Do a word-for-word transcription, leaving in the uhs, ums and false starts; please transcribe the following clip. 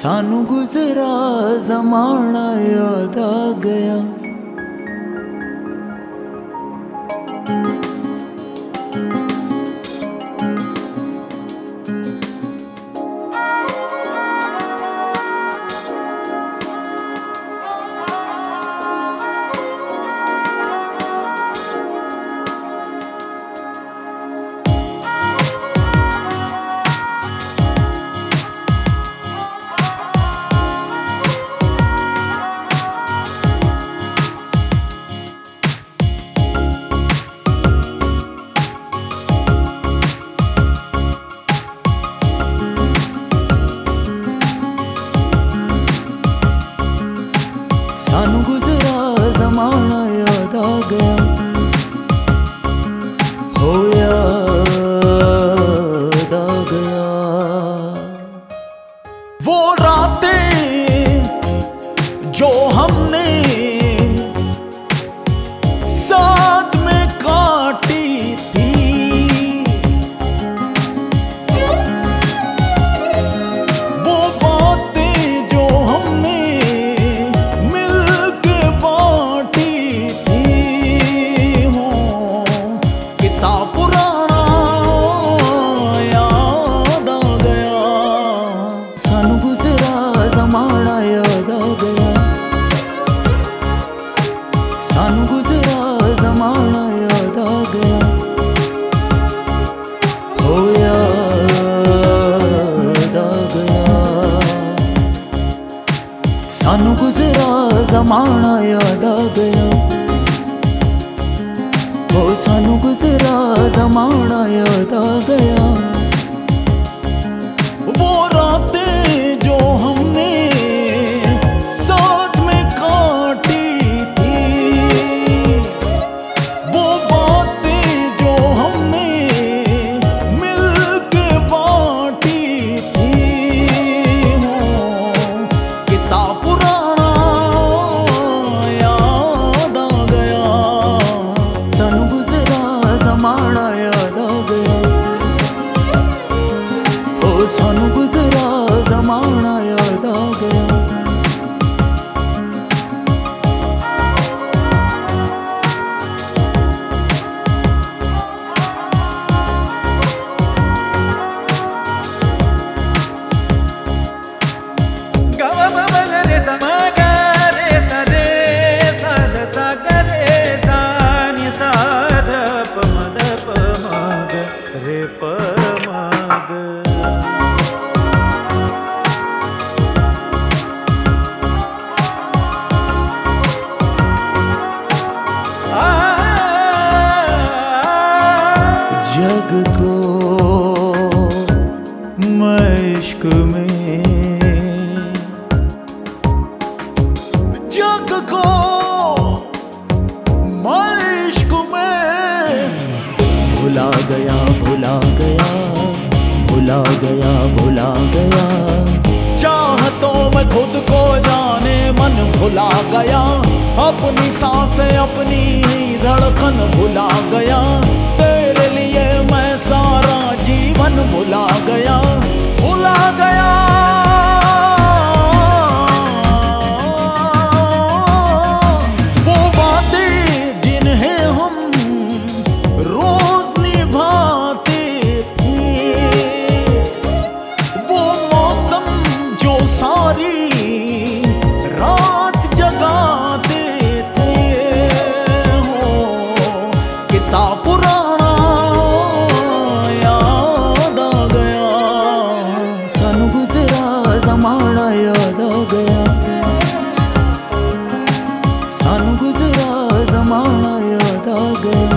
सानू गुजरा जमाना याद आ गया। सानू गुजरा जमाना याद आ गया, हो याद आ गया। वो रातें जो हमने साथ में काटी थी, वो बातें जो हमने किस्सा पुराना याद आ गया। सानू गुजरा जमाना याद आ गया, सानू गुजरा जमाना याद आ गया, हो याद आ गया। सानू गुजरा जमाना याद आ गया, हो सानू गुजरा जमाना याद आ गया। वो रातें जो हमने साथ में काटी थी, वो बातें जो हमने मिलके बांटी थी, हो किस्सा पुराना याद आ गया। सानू गुजरा जमाना याद आ गया, हो सानू गुजरा जमाना याद आ गया। जग को मैं इश्क में, जग को मैं इश्क में भुला गया, भुला गया, भुला गया, भुला गया। चाहतों में खुद को जाने मन भुला गया, अपनी सांसें अपनी धड़कन भुला गया। तेरे लिए मैं सारा जीवन भुला गया, भुला गया। वो बातें जिन्हें हम रोज निभाते थे, वो मौसम जो सारी रात जगाते थे, हो किस्सा पुराना याद आ गया। सानू गुजरा जमाना याद आ गया, सानू गुजरा जमाना याद आ गया।